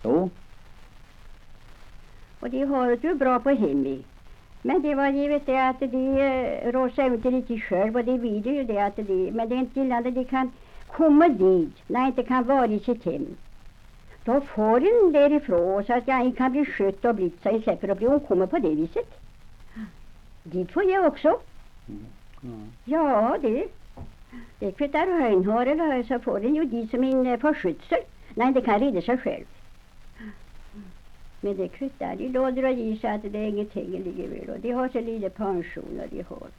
Jo. Och de har det ju bra på hemmet. Men det var givet det att de rår sig inte riktigt själv och de vill ju det att de, men det är inte gillande de kan komma dit när inte kan vara i sitt hem. Då får en därifrån så att jag inte kan bli skött och blivit sig släpper och bli omkommen på det viset. Dit får jag också. Ja, det kvittar höjn har eller så får den ju dit som en förskytsel när inte kan rida sig själv. Men det kvittar, de låter och ger sig att det är ingenting ligger väl. Och de har så lite pension och de har.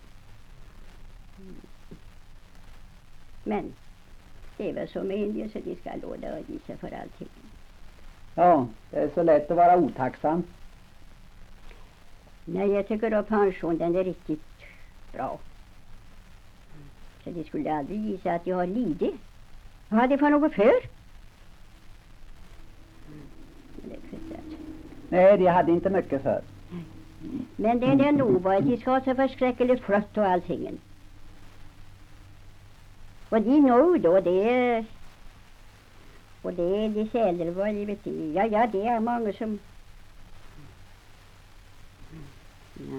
Men det är väl som indier så de ska låta och ge sig för allting. Ja, det är så lätt att vara otacksam. Nej, jag tycker att pension den är riktigt bra. Så de skulle aldrig ge sig att de har lidit. Vad hade de för något för? Nej, de hade inte mycket för. Men det är nog vad de ska ha så förskräckligt flott och allting. Och de nog då, det är... Och det är de säller vad givet det. Ja, det är många som... Ja.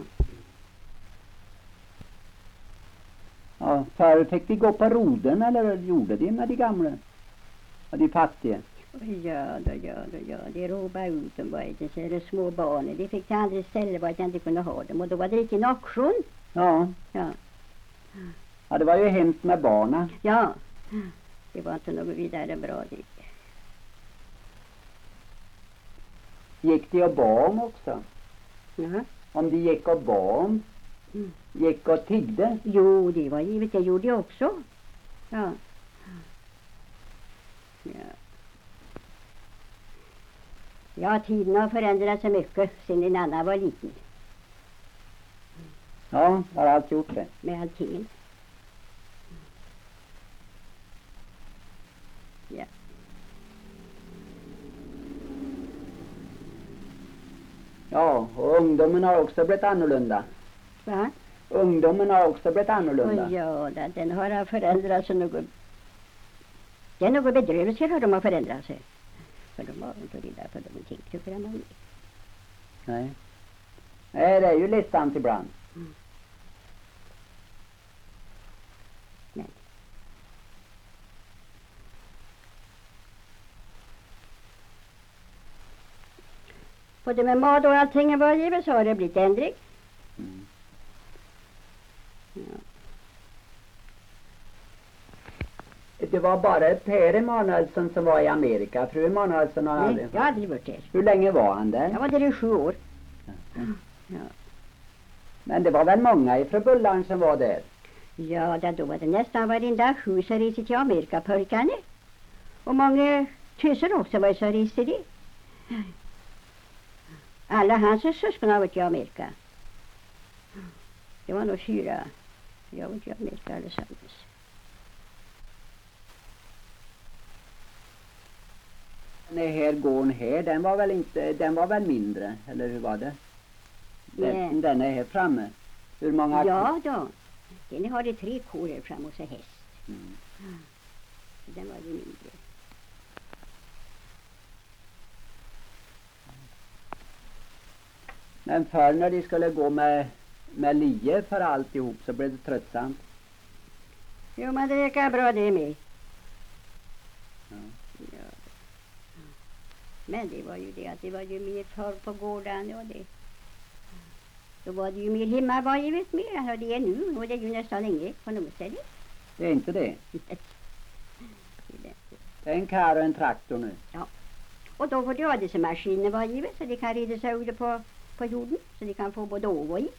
Ja, förr fick de gå på roden eller gjorde de med de gamla? Och de fattiga? Ja, det råbade ut dem bara inte så de små barnen. De fick till andra ställen var att jag inte kunde ha dem. Och då var det riktigt en auktion. Ja. Ja. Ja, det var ju hemskt med barnen. Ja, det var inte något vidare bra det. Gick de och bad om också? Ja. Om de gick och bad om? Gick och tiggde? Jo, det var givet. Det gjorde jag också. Ja. Ja, tiden har förändrats så mycket sedan en annan var liten. Ja, har allt gjort det. Med allting. Ja. Ja, och ungdomen har också blivit annorlunda. Va? Ungdomen har också blivit annorlunda. Ja, den har förändrats något. Det är något bedrövelse hur de har förändrat sig. För de har inte rida för någonting, tycker jag man. Nej. Nej, det är ju ledsamt ibland. Nej. På det med mat och allting var givet så har det blivit ändring. Ja. Det var bara Per Emanuelsson som var i Amerika. Fru Emanuelsson har aldrig... Nej, jag har aldrig varit där. Hur länge var han där? Jag var där i 7 år. Ja. Men det var väl många ifrån Bullarn som var där? Ja, då var det nästan varenda hus som reste till Amerika pojkarna. Och många töser också var så reste de. Alla hans syskon har varit i Amerika. Det var nog 4. Jag var i Amerika allesammans. Den här gården här, den var väl mindre, eller hur var det? Den är här framme. Hur många? Ja då. Den har det 3 kor här framme och så häst. Den var ju mindre. Men förr när de skulle gå med lie för alltihop så blev det tröttsamt. Jo, men det gick bra det med. Ja. Ja. Men det var ju det att det var ju mer förr på gården och det. Då var det ju mer hemma var ju vet mer än det är nu. Och det är ju nästan inget på något ställe. Det är inte det. Det är en kar och en traktor nu. Ja. Och då får de ha dessa maskiner var givet så de kan rida sig ute på jorden. Så de kan få både av och i.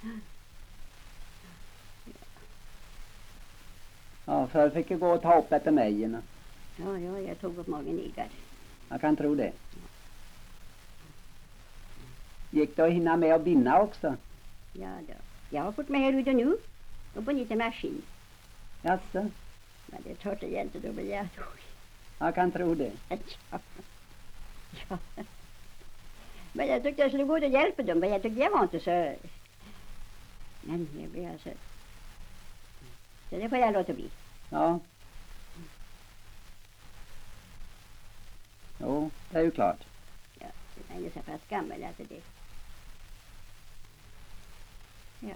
Ja, förr fick jag gå och ta upp efter mejerna. Ja, jag tog upp magen igar. Jag kan tro det. Gick det att hinna med att binda också? Ja då. Jag har fått med här ute nu. Och på lite maskin. Jaså? Men det tar det inte, då blir jag dålig. Jag kan tro det. Ja. Men jag tyckte jag skulle gå och hjälpa dem. Men jag tyckte jag var inte så... Men det blir alltså... Så det får jag låta bli. Ja. Jo, Det är ju klart. Ja, den är så pass gammal alltså det. Ja.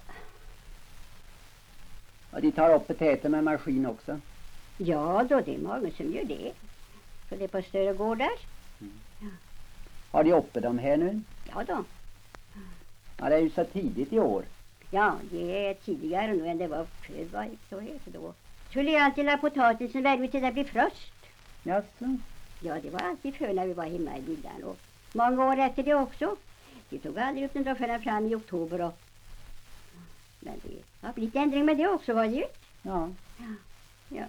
Och de tar upp potäter med maskin också. Ja då, det är många som gör det. För det är på större gårdar. Har de uppe dem här nu? Ja då. Ja, det är ju så tidigt i år. Ja, det är tidigare nu än det var förr. Vad så heter det då? Skulle jag alltid la potatisen värma till det blir frost. Jaså? Ja, det var alltid för när vi var hemma i villan. Och många år efter det också. Vi tog aldrig upp den då förrän fram i oktober. Och... Men det har blivit ändring med det också, var det ju. Ja. Ja.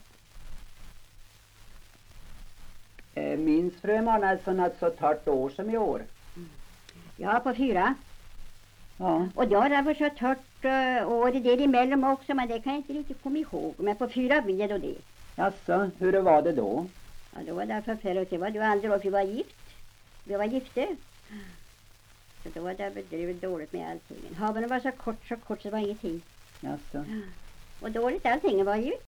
Minns fru Månadsson att så torrt år som i år? Ja, på 4. Ja. Och då har det varit så torrt år däremellan också, men det kan jag inte riktigt komma ihåg. Men på 4 blir det då det. Jaså, hur var det då? Ja, då var det förfärligt. Det var ju andra år vi var gift. Vi var gifte. Så då var det bedrivit dåligt med allting. Haven var så kort så det var ingenting. Jaså. Och dåligt allting var ju.